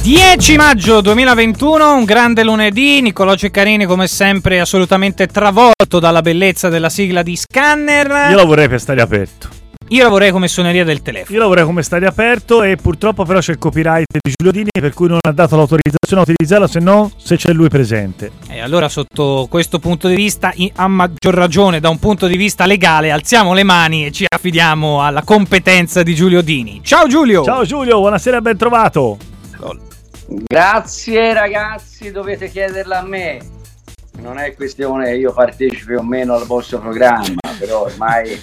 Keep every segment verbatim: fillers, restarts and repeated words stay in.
dieci maggio duemilaventuno, un grande lunedì. Nicolò Ceccarini come sempre assolutamente travolto dalla bellezza della sigla di Scanner. Io la vorrei per stare aperto. Io lavorerei come suoneria del telefono. Io lavorerei come stare aperto e purtroppo però c'è il copyright di Giulio Dini, per cui non ha dato l'autorizzazione a utilizzarla, se no se c'è lui presente. E allora sotto questo punto di vista, a maggior ragione da un punto di vista legale, alziamo le mani e ci affidiamo alla competenza di Giulio Dini. Ciao Giulio! Ciao Giulio, buonasera, ben trovato. Grazie ragazzi, dovete chiederla a me. Non è questione che io partecipi o meno al vostro programma, però ormai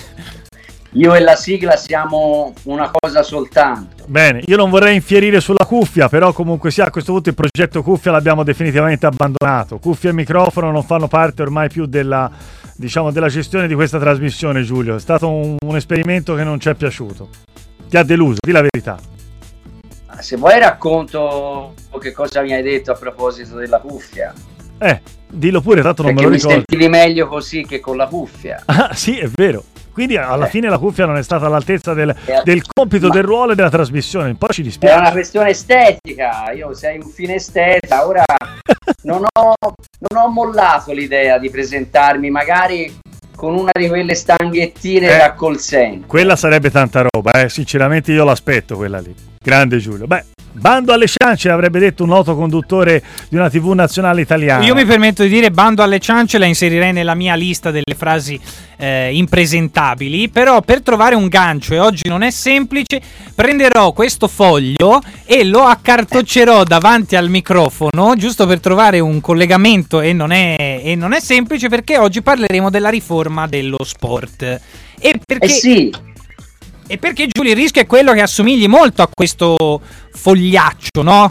io e la sigla siamo una cosa soltanto. Bene, io non vorrei infierire sulla cuffia, però comunque sia a questo punto il progetto cuffia l'abbiamo definitivamente abbandonato. Cuffia e microfono non fanno parte ormai più della, diciamo, della gestione di questa trasmissione, Giulio. È stato un, un esperimento che non ci è piaciuto. Ti ha deluso, di la verità. Se vuoi racconto che cosa mi hai detto a proposito della cuffia. Eh, dillo pure, tanto non Perché me lo ricordo. mi sentivi meglio così che con la cuffia. Ah, sì, è vero. Quindi alla eh. fine la cuffia non è stata all'altezza del, eh, del compito, ma... del ruolo e della trasmissione. Un po' ci dispiace. È una questione estetica. Io sei un fine esteta. Ora non ho, non ho mollato l'idea di presentarmi magari con una di quelle stanghettine eh, da call center. Quella sarebbe tanta roba, eh. Sinceramente io l'aspetto quella lì. Grande Giulio. Beh, bando alle ciance, avrebbe detto un noto conduttore di una tivù nazionale italiana. Io mi permetto di dire bando alle ciance, la inserirei nella mia lista delle frasi eh, impresentabili, però per trovare un gancio, e oggi non è semplice, prenderò questo foglio e lo accartoccerò davanti al microfono, giusto per trovare un collegamento, e non è, e non è semplice, perché oggi parleremo della riforma dello sport. E perché... Eh sì. E perché Giulio il rischio è quello che assomigli molto a questo fogliaccio, no?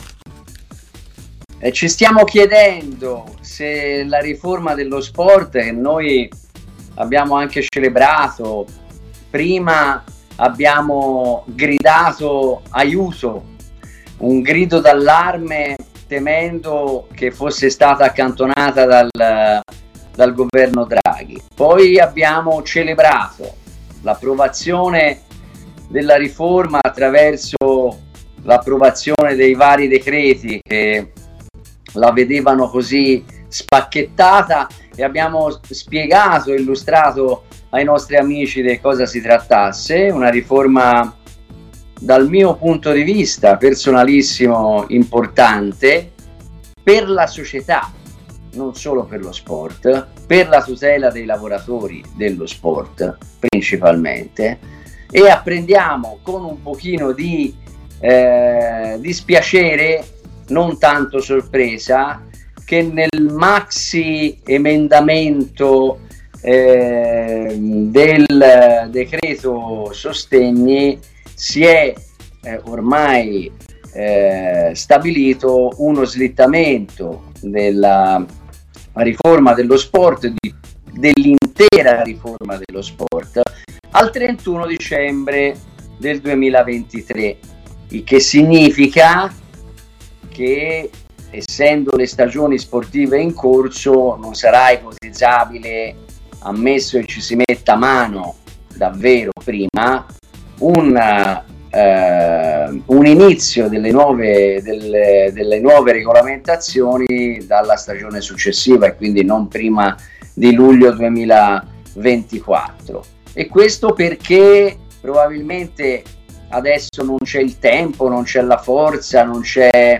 E ci stiamo chiedendo se la riforma dello sport, che noi abbiamo anche celebrato, prima abbiamo gridato aiuto, un grido d'allarme temendo che fosse stata accantonata dal, dal governo Draghi. Poi abbiamo celebrato l'approvazione della riforma attraverso l'approvazione dei vari decreti che la vedevano così spacchettata, e abbiamo spiegato e illustrato ai nostri amici di cosa si trattasse. Una riforma dal mio punto di vista personalissimo importante per la società, non solo per lo sport, per la tutela dei lavoratori dello sport principalmente. E apprendiamo con un pochino di eh, dispiacere, non tanto sorpresa, che nel maxi emendamento eh, del decreto sostegni si è eh, ormai eh, stabilito uno slittamento della riforma dello sport, di, dell'intera riforma dello sport, al trentuno dicembre del duemilaventitré, il che significa che, essendo le stagioni sportive in corso, non sarà ipotizzabile, ammesso che ci si metta mano davvero prima, un, eh, un inizio delle nuove, delle, delle nuove regolamentazioni dalla stagione successiva, e quindi non prima di luglio duemilaventiquattro. E questo perché probabilmente adesso non c'è il tempo, non c'è la forza, non c'è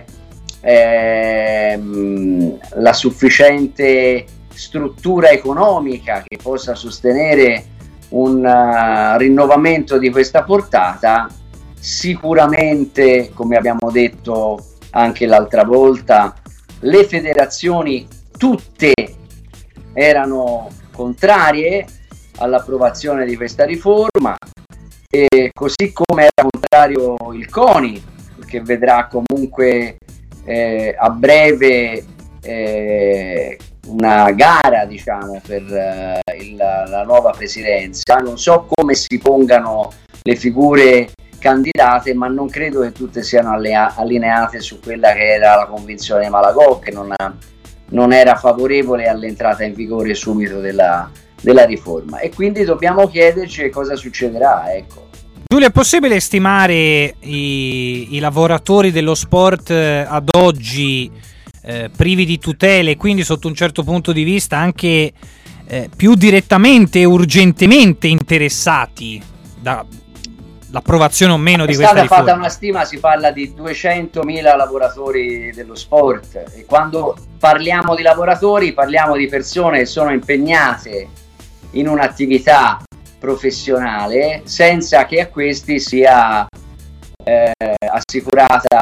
ehm, la sufficiente struttura economica che possa sostenere un uh, rinnovamento di questa portata. Sicuramente, come abbiamo detto anche l'altra volta, le federazioni tutte erano contrarie all'approvazione di questa riforma, e così come era contrario il CONI, che vedrà comunque eh, a breve eh, una gara, diciamo, per eh, il, la nuova presidenza. Non so come si pongano le figure candidate, ma non credo che tutte siano allea- allineate su quella che era la convinzione di Malagò, che non, ha, non era favorevole all'entrata in vigore subito della della riforma, e quindi dobbiamo chiederci cosa succederà, ecco. Giulio, è possibile stimare i, i lavoratori dello sport ad oggi eh, privi di tutele, quindi sotto un certo punto di vista anche eh, più direttamente e urgentemente interessati dall'approvazione o meno è di questa riforma? È stata fatta una stima, si parla di duecentomila lavoratori dello sport, e quando parliamo di lavoratori parliamo di persone che sono impegnate in un'attività professionale senza che a questi sia eh, assicurata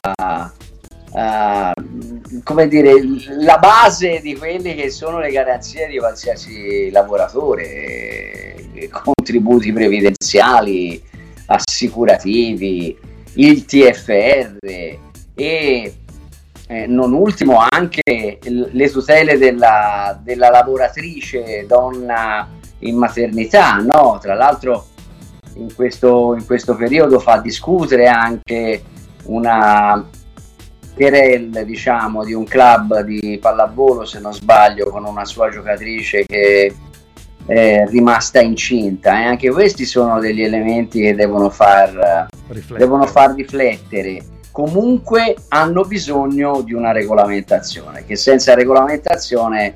uh, come dire, la base di quelle che sono le garanzie di qualsiasi lavoratore, eh, contributi previdenziali, assicurativi, il T F R e eh, non ultimo anche le tutele della, della lavoratrice donna in maternità, no? Tra l'altro in questo, in questo periodo fa discutere anche una querel, diciamo, di un club di pallavolo, se non sbaglio, con una sua giocatrice che è rimasta incinta, e anche questi sono degli elementi che devono far riflettere. devono far riflettere. Comunque hanno bisogno di una regolamentazione, che senza regolamentazione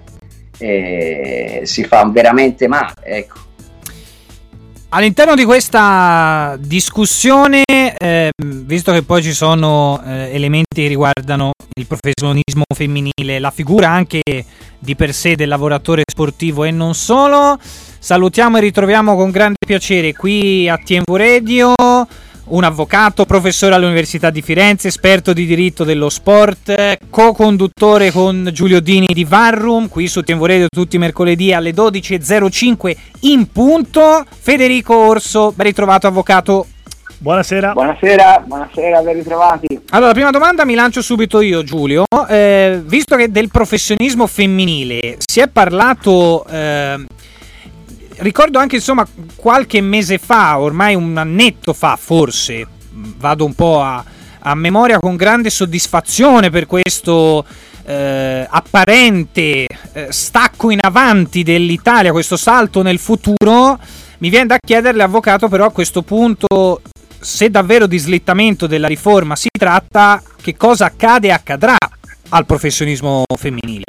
Eh, si fa veramente male, ecco. All'interno di questa discussione, eh, visto che poi ci sono eh, elementi che riguardano il professionismo femminile, la figura anche di per sé del lavoratore sportivo e non solo, salutiamo e ritroviamo con grande piacere qui a T M V Radio un avvocato, professore all'Università di Firenze, esperto di diritto dello sport, co-conduttore con Giulio Dini di Varrum, qui su T M V Radio tutti i mercoledì alle dodici e zero cinque in punto. Federico Orso, ben ritrovato avvocato. Buonasera. Buonasera, buonasera, ben ritrovati. Allora, prima domanda mi lancio subito io, Giulio. Eh, visto che del professionismo femminile si è parlato... Eh, ricordo anche, insomma, qualche mese fa, ormai un annetto fa forse, vado un po' a, a memoria, con grande soddisfazione per questo eh, apparente eh, stacco in avanti dell'Italia, questo salto nel futuro. Mi viene da chiederle, avvocato, però a questo punto, se davvero di slittamento della riforma si tratta, che cosa accade e accadrà al professionismo femminile?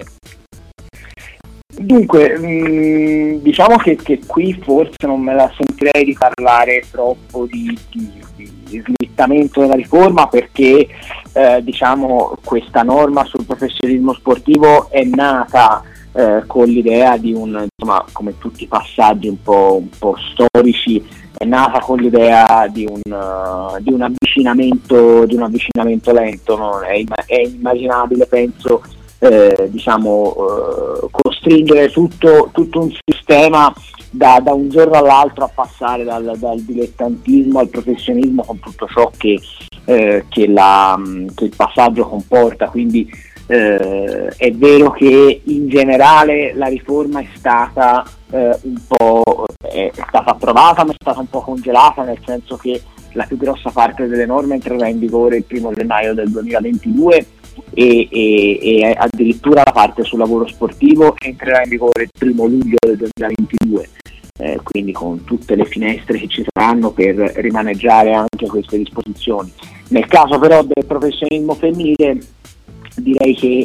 Dunque, mh, diciamo che, che qui forse non me la sentirei di parlare troppo di, di, di slittamento della riforma, perché eh, diciamo questa norma sul professionismo sportivo è nata eh, con l'idea di un, insomma, come tutti i passaggi un po', un po' storici, è nata con l'idea di un, uh, di un avvicinamento di un avvicinamento lento, no? È, è immaginabile, penso, Eh, diciamo eh, costringere tutto, tutto un sistema da, da un giorno all'altro a passare dal, dal dilettantismo al professionismo, con tutto ciò che, eh, che, la, che il passaggio comporta. Quindi eh, è vero che in generale la riforma è stata eh, un po' è stata approvata, ma è stata un po' congelata, nel senso che la più grossa parte delle norme entrerà in vigore il primo gennaio del duemilaventidue e, e, e addirittura la parte sul lavoro sportivo entrerà in vigore il primo luglio del duemilaventidue, eh, quindi con tutte le finestre che ci saranno per rimaneggiare anche queste disposizioni. Nel caso però del professionismo femminile, direi che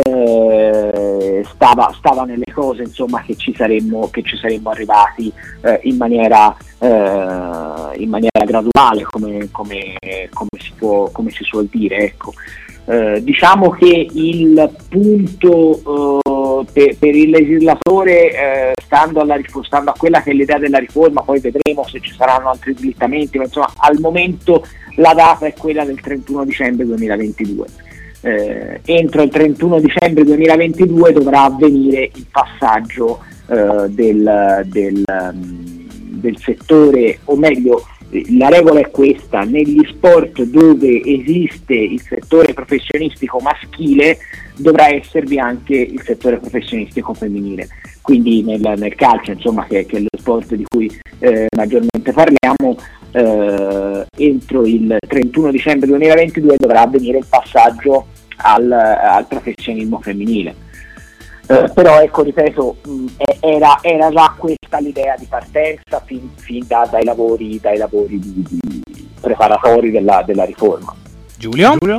eh, stava, stava nelle cose, insomma, che ci saremmo, che ci saremmo arrivati eh, in maniera eh, in maniera graduale, come, come, come si può, come si suol dire, ecco. Eh, diciamo che il punto eh, per, per il legislatore, eh, stando, alla, stando a quella che è l'idea della riforma, poi vedremo se ci saranno altri slittamenti, ma insomma al momento la data è quella del trentuno dicembre duemilaventidue. Eh, entro il trentuno dicembre duemilaventidue dovrà avvenire il passaggio eh, del, del, del settore, o meglio, la regola è questa: negli sport dove esiste il settore professionistico maschile dovrà esservi anche il settore professionistico femminile. Quindi nel, nel calcio, insomma, che, che è lo sport di cui eh, maggiormente parliamo, eh, entro il trentuno dicembre duemilaventidue dovrà avvenire il passaggio al, al professionismo femminile. Eh, però ecco, ripeto, mh, era, era già questa questa l'idea di partenza fin, fin da, dai lavori, dai lavori di, di preparatori della, della riforma. Giulio? Giulio?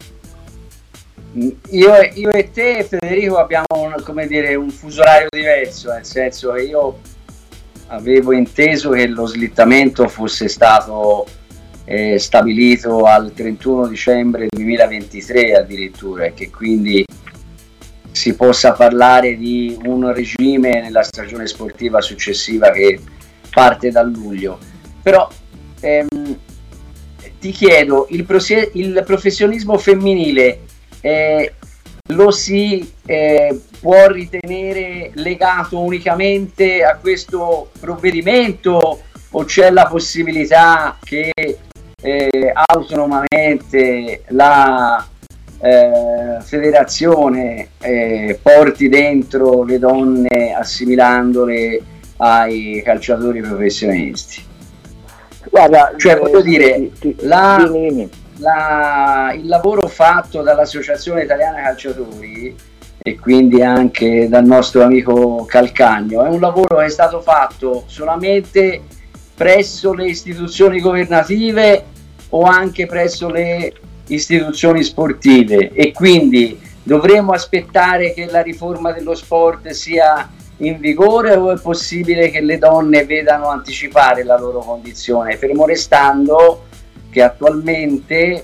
Io, io e te, Federico, abbiamo un, come dire, un fuso orario diverso, nel senso che io avevo inteso che lo slittamento fosse stato eh, stabilito al trentuno dicembre duemilaventitré addirittura, e che quindi si possa parlare di un regime nella stagione sportiva successiva che parte da luglio. Però ehm, ti chiedo, il, prosie- il professionismo femminile eh, lo si eh, può ritenere legato unicamente a questo provvedimento, o c'è la possibilità che eh, autonomamente la eh, federazione eh, porti dentro le donne assimilandole ai calciatori professionisti? Guarda, cioè eh, voglio dire, ti, ti, la, dimmi, dimmi. La, il lavoro fatto dall'Associazione Italiana Calciatori e quindi anche dal nostro amico Calcagno è un lavoro che è stato fatto solamente presso le istituzioni governative o anche presso le istituzioni sportive, e quindi dovremo aspettare che la riforma dello sport sia in vigore, o è possibile che le donne vedano anticipare la loro condizione, fermo restando che attualmente,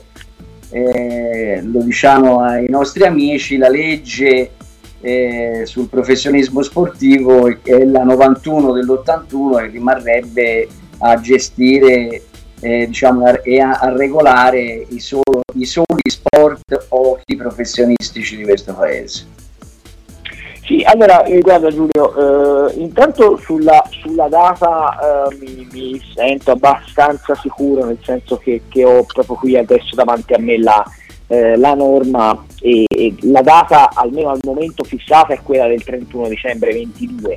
eh, lo diciamo ai nostri amici, la legge eh, sul professionismo sportivo è la novantuno dell'ottantuno, e rimarrebbe a gestire eh, diciamo a, e a, a regolare i, solo, i soli sport pochi professionistici di questo paese. Sì, allora eh, guarda Giulio, eh, intanto sulla, sulla data eh, mi, mi sento abbastanza sicuro, nel senso che, che ho proprio qui adesso davanti a me la, eh, la norma, e, e la data almeno al momento fissata è quella del trentuno dicembre ventidue,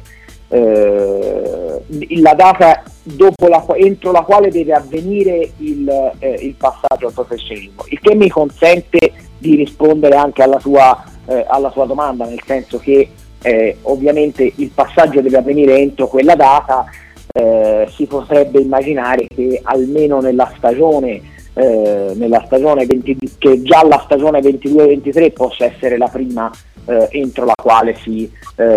eh, la data dopo la, entro la quale deve avvenire il, eh, il passaggio al professionismo, il che mi consente di rispondere anche alla tua Eh, alla sua domanda, nel senso che eh, ovviamente il passaggio deve avvenire entro quella data. Eh, si potrebbe immaginare che almeno nella stagione eh, nella stagione venti, che già la stagione ventidue ventitré possa essere la prima eh, entro la quale si,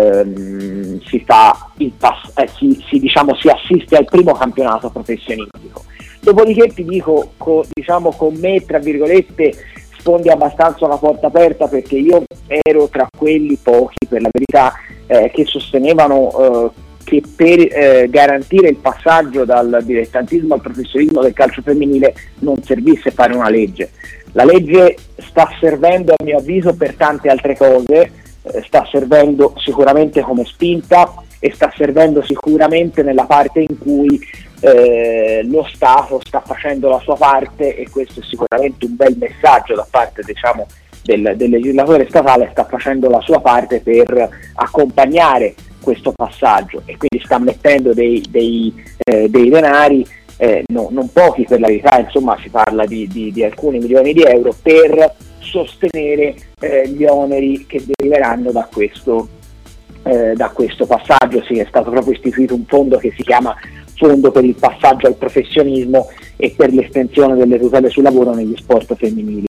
ehm, si fa il pass- eh, si, si, diciamo, si assiste al primo campionato professionistico. Dopodiché ti dico, co- diciamo con me tra virgolette sfondi abbastanza una porta aperta, perché io ero tra quelli pochi, per la verità, eh, che sostenevano eh, che per eh, garantire il passaggio dal dilettantismo al professionismo del calcio femminile non servisse fare una legge. La legge sta servendo, a mio avviso, per tante altre cose, eh, sta servendo sicuramente come spinta e sta servendo sicuramente nella parte in cui Eh, lo Stato sta facendo la sua parte, e questo è sicuramente un bel messaggio da parte, diciamo, del, del legislatore statale. Sta facendo la sua parte per accompagnare questo passaggio, e quindi sta mettendo dei, dei, eh, dei denari, eh, no, non pochi per la verità, insomma si parla di, di, di alcuni milioni di euro per sostenere eh, gli oneri che deriveranno da questo, eh, da questo passaggio. Sì, è stato proprio istituito un fondo che si chiama Fondo per il passaggio al professionismo e per l'estensione delle tutele sul lavoro negli sport femminili.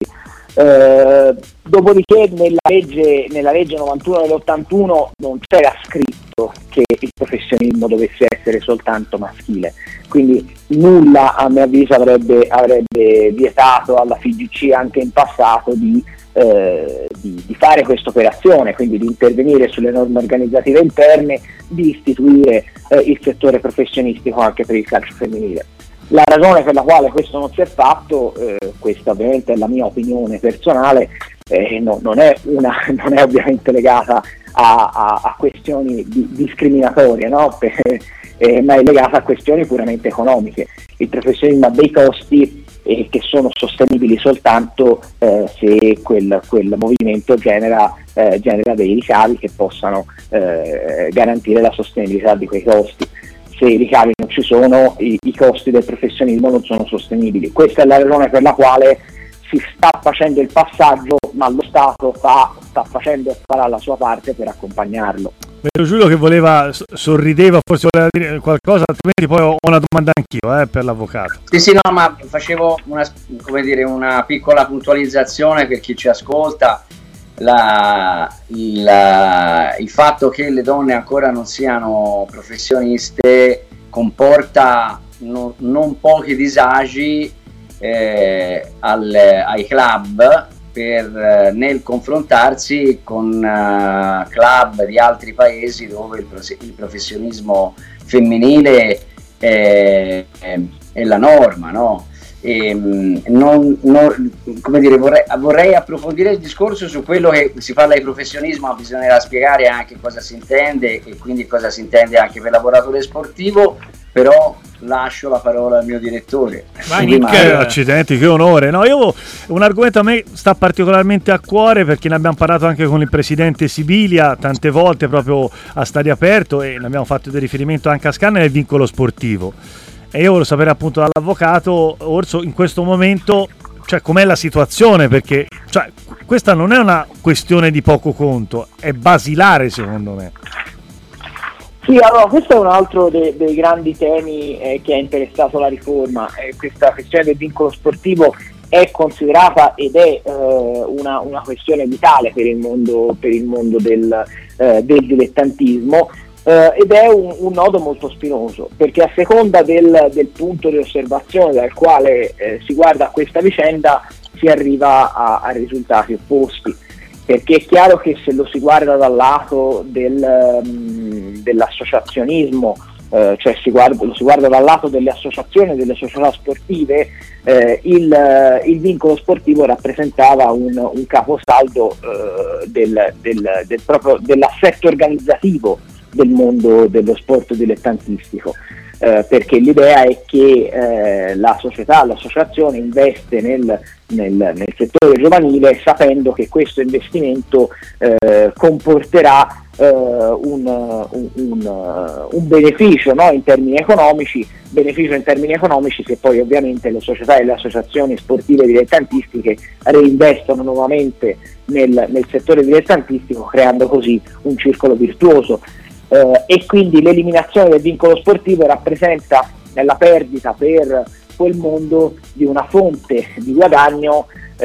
Eh, dopodiché nella legge, nella legge novantuno dell'ottantuno non c'era scritto che il professionismo dovesse essere soltanto maschile, quindi nulla, a mio avviso, avrebbe, avrebbe vietato alla F I G C anche in passato di, eh, di, di fare questa operazione, quindi di intervenire sulle norme organizzative interne, di istituire eh, il settore professionistico anche per il calcio femminile. La ragione per la quale questo non si è fatto, eh, questa ovviamente è la mia opinione personale, eh, no, non, è una, non è ovviamente legata a, a, a questioni di, discriminatorie, no? per, eh, ma è legata a questioni puramente economiche. Il professionismo ha dei costi eh, che sono sostenibili soltanto eh, se quel, quel movimento genera, eh, genera dei ricavi che possano eh, garantire la sostenibilità di quei costi. Se i ricavi non ci sono, i, i costi del professionismo non sono sostenibili. Questa è la ragione per la quale si sta facendo il passaggio, ma lo Stato fa, sta facendo e farà la sua parte per accompagnarlo. Vedo Giulio che voleva, sorrideva, forse voleva dire qualcosa, altrimenti poi ho una domanda anch'io eh, per l'avvocato. Sì, sì, no, ma facevo una, come dire, una piccola puntualizzazione per chi ci ascolta. La, il, il fatto che le donne ancora non siano professioniste comporta no, non pochi disagi eh, al, ai club per nel confrontarsi con uh, club di altri paesi dove il, il professionismo femminile è, è, è la norma, no? E, non, non, come dire, vorrei, vorrei approfondire il discorso su quello che si parla di professionismo, ma bisognerà spiegare anche cosa si intende e quindi cosa si intende anche per lavoratore sportivo, però lascio la parola al mio direttore. Vai, Nick. Eh, accidenti, che onore. No, io un argomento a me sta particolarmente a cuore perché ne abbiamo parlato anche con il presidente Sibilia tante volte proprio a stadio aperto e ne abbiamo fatto del riferimento anche a Scanner, il vincolo sportivo. E io voglio sapere appunto dall'avvocato Orso in questo momento, cioè com'è la situazione, perché cioè, questa non è una questione di poco conto, è basilare secondo me. Sì, allora questo è un altro dei, dei grandi temi eh, che ha interessato la riforma. Eh, questa questione del vincolo sportivo è considerata ed è eh, una, una questione vitale per il mondo, per il mondo del, eh, del dilettantismo. Uh, ed è un, un nodo molto spinoso, perché a seconda del, del punto di osservazione dal quale eh, si guarda questa vicenda si arriva a, a risultati opposti, perché è chiaro che se lo si guarda dal lato del, um, dell'associazionismo, uh, cioè si guarda, lo si guarda dal lato delle associazioni, delle società sportive, eh, il, uh, il vincolo sportivo rappresentava un, un caposaldo uh, del, del, del proprio, dell'assetto organizzativo del mondo dello sport dilettantistico, eh, perché l'idea è che eh, la società, l'associazione investe nel, nel, nel settore giovanile sapendo che questo investimento eh, comporterà eh, un, un, un, un beneficio, no, in termini economici, beneficio in termini economici che poi ovviamente le società e le associazioni sportive dilettantistiche reinvestono nuovamente nel, nel settore dilettantistico, creando così un circolo virtuoso. Uh, e quindi l'eliminazione del vincolo sportivo rappresenta la perdita per quel mondo di una fonte di guadagno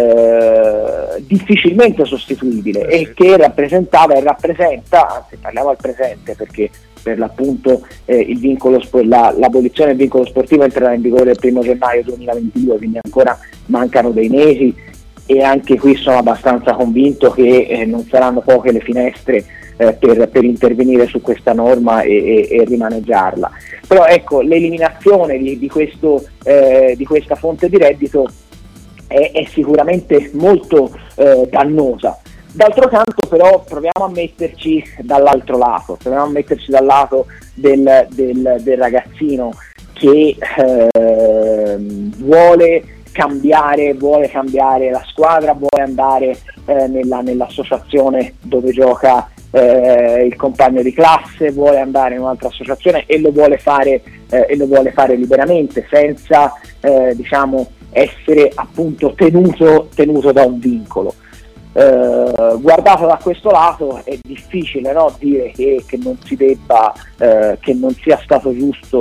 uh, difficilmente sostituibile e che rappresentava e rappresenta, anzi parliamo al presente perché per l'appunto eh, il vincolo la, l'abolizione del vincolo sportivo entrerà in vigore il primo gennaio duemilaventidue, quindi ancora mancano dei mesi e anche qui sono abbastanza convinto che eh, non saranno poche le finestre Eh, per, per intervenire su questa norma e, e, e rimaneggiarla. Però ecco, l'eliminazione di, di, questo, eh, di questa fonte di reddito è, è sicuramente molto eh, dannosa. D'altro canto però proviamo a metterci dall'altro lato, proviamo a metterci dal lato del, del, del ragazzino che eh, vuole cambiare, vuole cambiare la squadra, vuole andare eh, nella, nell'associazione dove gioca Eh, il compagno di classe, vuole andare in un'altra associazione e lo vuole fare, eh, e lo vuole fare liberamente senza eh, diciamo essere appunto tenuto, tenuto da un vincolo. Eh, guardato da questo lato è difficile, no, dire che, che non si debba eh, che non sia stato giusto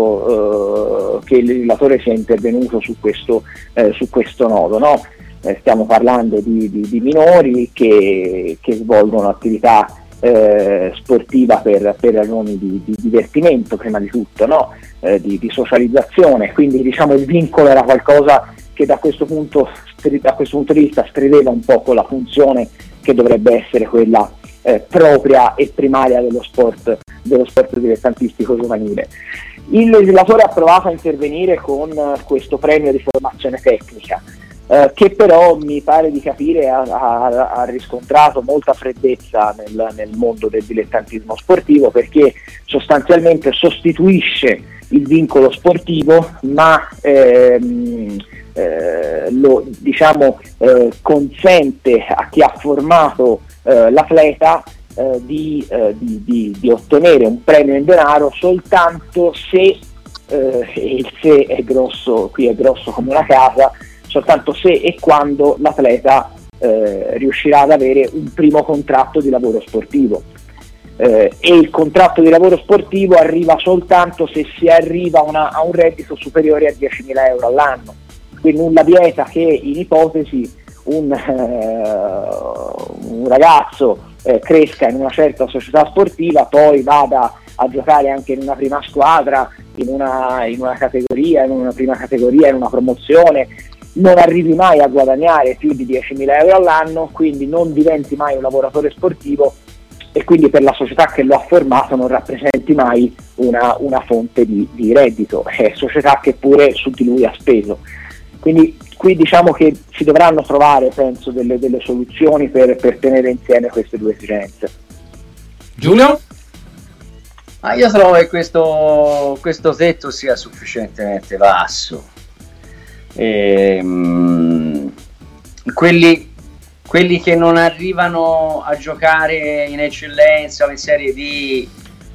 eh, che il legislatore sia intervenuto su questo, eh, su questo nodo, no? Eh, stiamo parlando di, di, di minori che, che svolgono attività Eh, sportiva per, per ragioni di, di divertimento prima di tutto, no? eh, di, di socializzazione, quindi diciamo il vincolo era qualcosa che da questo punto da questo punto di vista strideva un po' con la funzione che dovrebbe essere quella eh, propria e primaria dello sport dello sport dilettantistico giovanile. Il legislatore ha provato a intervenire con questo premio di formazione tecnica, Uh, che però mi pare di capire ha, ha, ha riscontrato molta freddezza nel, nel mondo del dilettantismo sportivo, perché sostanzialmente sostituisce il vincolo sportivo ma ehm, eh, lo diciamo eh, consente a chi ha formato eh, l'atleta eh, di, eh, di, di, di ottenere un premio in denaro soltanto se eh, il se è grosso, qui è grosso come una casa, soltanto se e quando l'atleta eh, riuscirà ad avere un primo contratto di lavoro sportivo. eh, e il contratto di lavoro sportivo arriva soltanto se si arriva una, a un reddito superiore a diecimila euro all'anno. Quindi nulla vieta che in ipotesi un, eh, un ragazzo eh, cresca in una certa società sportiva, poi vada a giocare anche in una prima squadra, in una, in una categoria, in una prima categoria, in una promozione, non arrivi mai a guadagnare più di diecimila euro all'anno, quindi non diventi mai un lavoratore sportivo e quindi per la società che lo ha formato non rappresenti mai una, una fonte di, di reddito, è società che pure su di lui ha speso. Quindi qui diciamo che si dovranno trovare, penso, delle, delle soluzioni per, per tenere insieme queste due esigenze. Giulio? Ah, io trovo che questo, questo tetto sia sufficientemente basso. Ehm, quelli, quelli che non arrivano a giocare in eccellenza o in Serie D,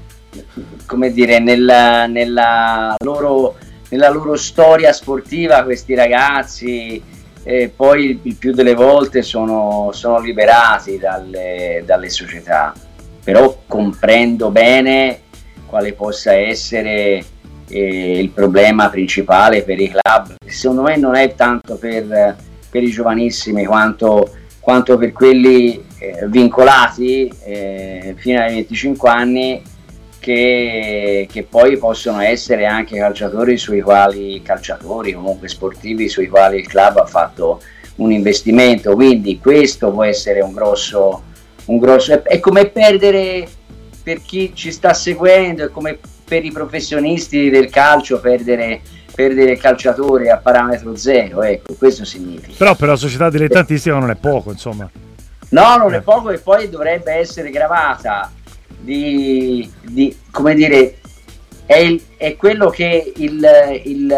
come dire, nella, nella loro nella loro storia sportiva, questi ragazzi eh, poi il più delle volte sono, sono liberati dalle, dalle società, però comprendo bene quale possa essere eh, il problema principale per i club. Secondo me non è tanto per, per i giovanissimi quanto, quanto per quelli eh, vincolati eh, fino ai venticinque anni, Che, che poi possono essere anche calciatori sui quali calciatori comunque sportivi sui quali il club ha fatto un investimento, quindi questo può essere un grosso un grosso è, è come perdere, per chi ci sta seguendo, è come per i professionisti del calcio perdere perdere il calciatore a parametro zero, ecco, questo significa. Però per la società dilettantistica non è poco, insomma. No, non è poco, e poi dovrebbe essere gravata Di, di come dire, è, il, è quello che il, il,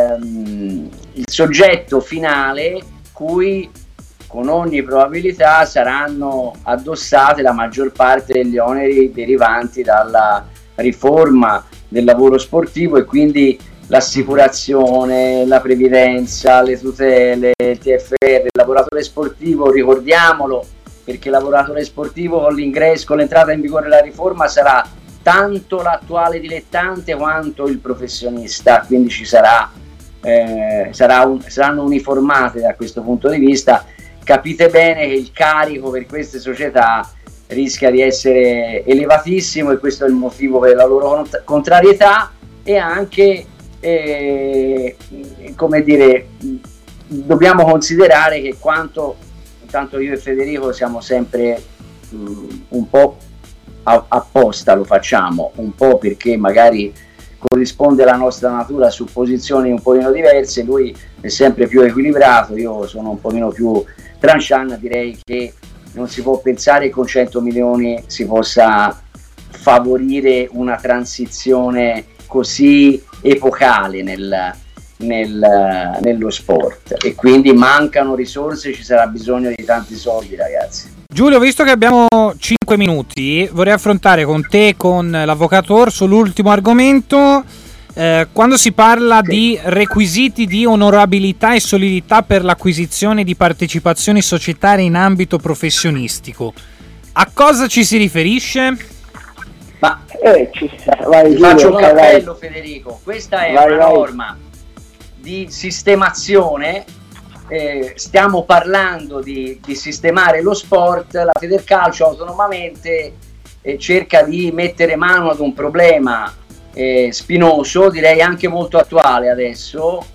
um, il soggetto finale cui con ogni probabilità saranno addossate la maggior parte degli oneri derivanti dalla riforma del lavoro sportivo, e quindi l'assicurazione, la previdenza, le tutele, il T F R, il lavoratore sportivo, ricordiamolo, perché il lavoratore sportivo con l'ingresso, con l'entrata in vigore della riforma, sarà tanto l'attuale dilettante quanto il professionista, quindi ci sarà, eh, sarà un, saranno uniformate da questo punto di vista. Capite bene che il carico per queste società rischia di essere elevatissimo, e questo è il motivo per la loro cont- contrarietà, e anche eh, come dire, dobbiamo considerare che quanto tanto io e Federico siamo sempre mh, un po' a- apposta lo facciamo, un po' perché magari corrisponde alla nostra natura su posizioni un pochino diverse, lui è sempre più equilibrato, io sono un pochino più tranchant, direi che non si può pensare che con cento milioni si possa favorire una transizione così epocale nel Nel, nello sport, e quindi mancano risorse, ci sarà bisogno di tanti soldi, ragazzi. Giulio, visto che abbiamo cinque minuti, vorrei affrontare con te e con l'avvocato Orso l'ultimo argomento. Eh, quando si parla sì. di requisiti di onorabilità e solidità per l'acquisizione di partecipazioni societarie in ambito professionistico, a cosa ci si riferisce? Ma eh, ci, vai, ti faccio un cappello, vai. Federico, questa è vai, una vai. norma di sistemazione, eh, stiamo parlando di, di sistemare lo sport. La Federcalcio autonomamente eh, cerca di mettere mano ad un problema eh, spinoso, direi anche molto attuale adesso,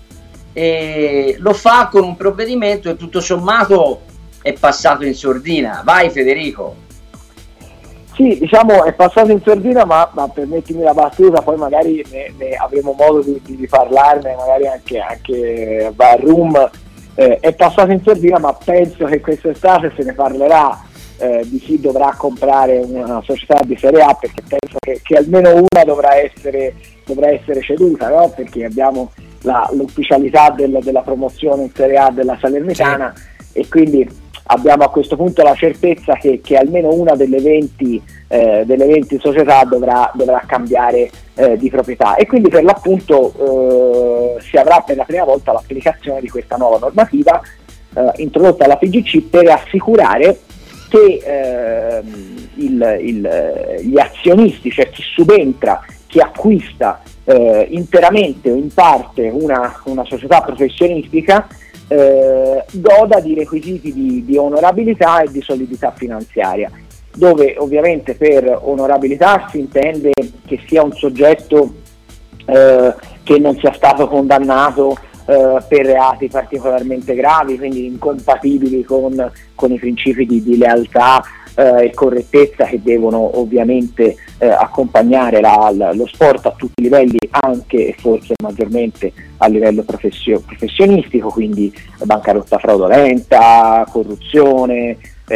e lo fa con un provvedimento che tutto sommato è passato in sordina. Vai Federico. Sì, diciamo è passato in sordina, ma, ma permettimi la battuta, poi magari ne, ne avremo modo di, di parlarne, magari anche, anche a room. Eh, è passato in sordina, ma penso che quest'estate se ne parlerà eh, di chi dovrà comprare una società di Serie A, perché penso che, che almeno una dovrà essere, dovrà essere ceduta, no? Perché abbiamo la, l'ufficialità del, della promozione in Serie A della Salernitana, sì. E quindi abbiamo a questo punto la certezza che, che almeno una delle venti, eh, delle venti società dovrà, dovrà cambiare eh, di proprietà, e quindi per l'appunto eh, si avrà per la prima volta l'applicazione di questa nuova normativa eh, introdotta alla P G C per assicurare che eh, il, il, gli azionisti, cioè chi subentra, chi acquista eh, interamente o in parte una, una società professionistica, eh, goda di requisiti di, di onorabilità e di solidità finanziaria, dove ovviamente per onorabilità si intende che sia un soggetto eh, che non sia stato condannato eh, per reati particolarmente gravi, quindi incompatibili con, con i principi di, di lealtà eh, e correttezza che devono ovviamente eh, accompagnare la, la, lo sport a tutti i livelli, anche e forse maggiormente a livello professio, professionistico, quindi bancarotta fraudolenta, corruzione,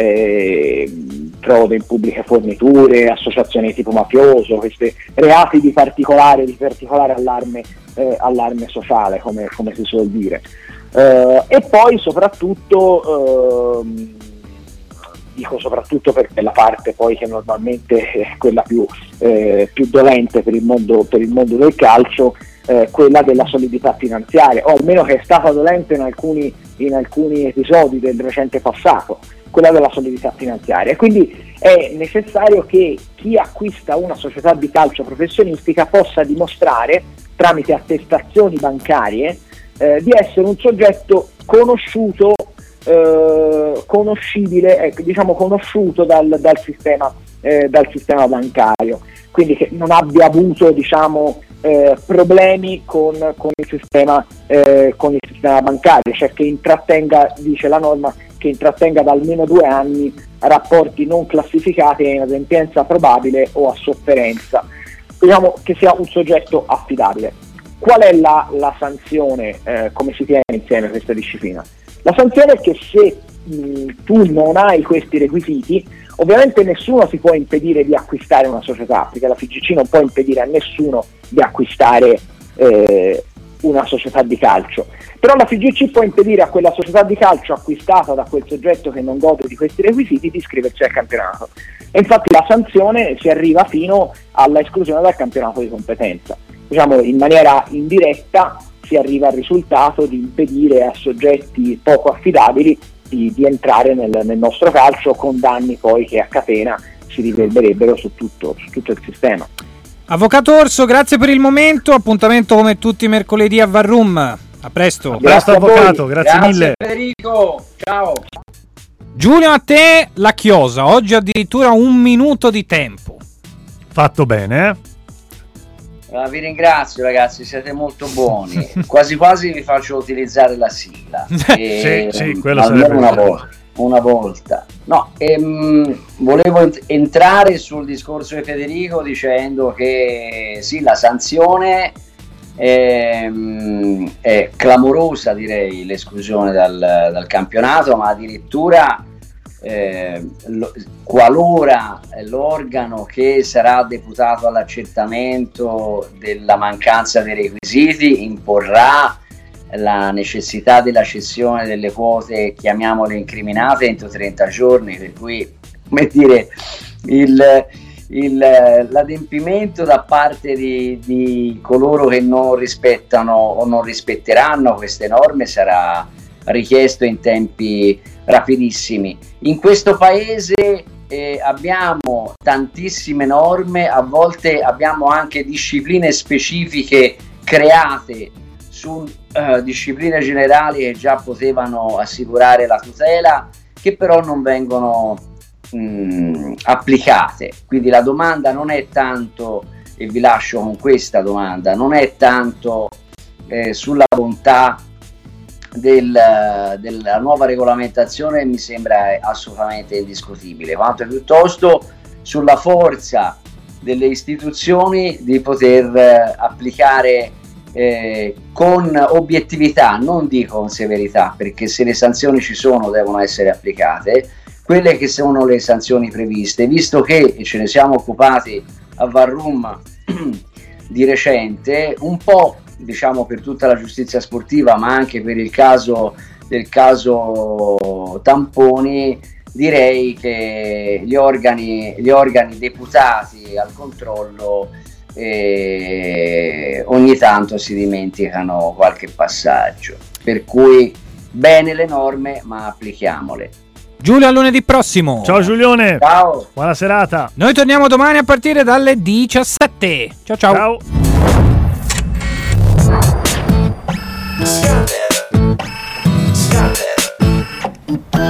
Eh, frode in pubbliche forniture, associazioni di tipo mafioso, questi reati di particolare, di particolare allarme, eh, allarme sociale, come, come si suol dire. Eh, e poi soprattutto, eh, dico soprattutto perché la parte poi che normalmente è quella più, eh, più dolente per il mondo, per il mondo del calcio, eh, quella della solidità finanziaria, o almeno che è stata dolente in alcuni, in alcuni episodi del recente passato, quella della solidità finanziaria. E quindi è necessario che chi acquista una società di calcio professionistica possa dimostrare, tramite attestazioni bancarie, eh, di essere un soggetto conosciuto, eh, conoscibile, ecco, diciamo conosciuto dal, dal, sistema, eh, dal sistema bancario, quindi che non abbia avuto, diciamo, eh, problemi con, con, il sistema, eh, con il sistema bancario, cioè che intrattenga, dice la norma, che intrattenga da almeno due anni rapporti non classificati a inadempienza probabile o a sofferenza, diciamo che sia un soggetto affidabile. Qual è la, la sanzione, eh, come si tiene insieme questa disciplina? La sanzione è che se mh, tu non hai questi requisiti, ovviamente nessuno ti può impedire di acquistare una società, perché la F I G C non può impedire a nessuno di acquistare eh, una società di calcio, però la F I G C può impedire a quella società di calcio acquistata da quel soggetto che non gode di questi requisiti di iscriversi al campionato, e infatti la sanzione si arriva fino alla esclusione dal campionato di competenza. Diciamo, in maniera indiretta si arriva al risultato di impedire a soggetti poco affidabili di, di entrare nel, nel nostro calcio, con danni poi che a catena si riverberebbero su tutto, su tutto il sistema. Avvocato Orso, grazie per il momento, appuntamento come tutti i mercoledì a Varroom. A presto. Grazie, a avvocato, grazie, grazie mille. Federico, ciao. Giulio, a te la chiosa, oggi addirittura un minuto di tempo. Fatto bene, eh? Uh, vi ringrazio ragazzi, siete molto buoni. Quasi quasi vi faccio utilizzare la sigla. E, sì, sì, quello almeno sarebbe una bello. volta. Una volta. No, ehm, volevo ent- entrare sul discorso di Federico dicendo che sì, la sanzione è, è clamorosa, direi, l'esclusione dal, dal campionato, ma addirittura eh, lo, qualora l'organo che sarà deputato all'accertamento della mancanza dei requisiti imporrà la necessità della cessione delle quote, chiamiamole incriminate, entro trenta giorni, per cui, come dire, il, il, l'adempimento da parte di, di coloro che non rispettano o non rispetteranno queste norme sarà richiesto in tempi rapidissimi. In questo paese eh, abbiamo tantissime norme, a volte abbiamo anche discipline specifiche create su uh, discipline generali che già potevano assicurare la tutela, che però non vengono mh, applicate. Quindi la domanda non è tanto, e vi lascio con questa domanda, non è tanto eh, sulla bontà del, della nuova regolamentazione, mi sembra assolutamente indiscutibile, quanto piuttosto sulla forza delle istituzioni di poter eh, applicare Eh, con obiettività, non dico con severità, perché se le sanzioni ci sono devono essere applicate, quelle che sono le sanzioni previste, visto che, e ce ne siamo occupati a Varroom di recente, un po' diciamo per tutta la giustizia sportiva, ma anche per il caso del caso Tamponi, direi che gli organi, gli organi deputati al controllo e ogni tanto si dimenticano qualche passaggio, per cui bene le norme, ma applichiamole. Giulio, a lunedì prossimo. Ciao Giulione. Ciao. Buona serata. Noi torniamo domani a partire dalle diciassette. Ciao ciao. Ciao.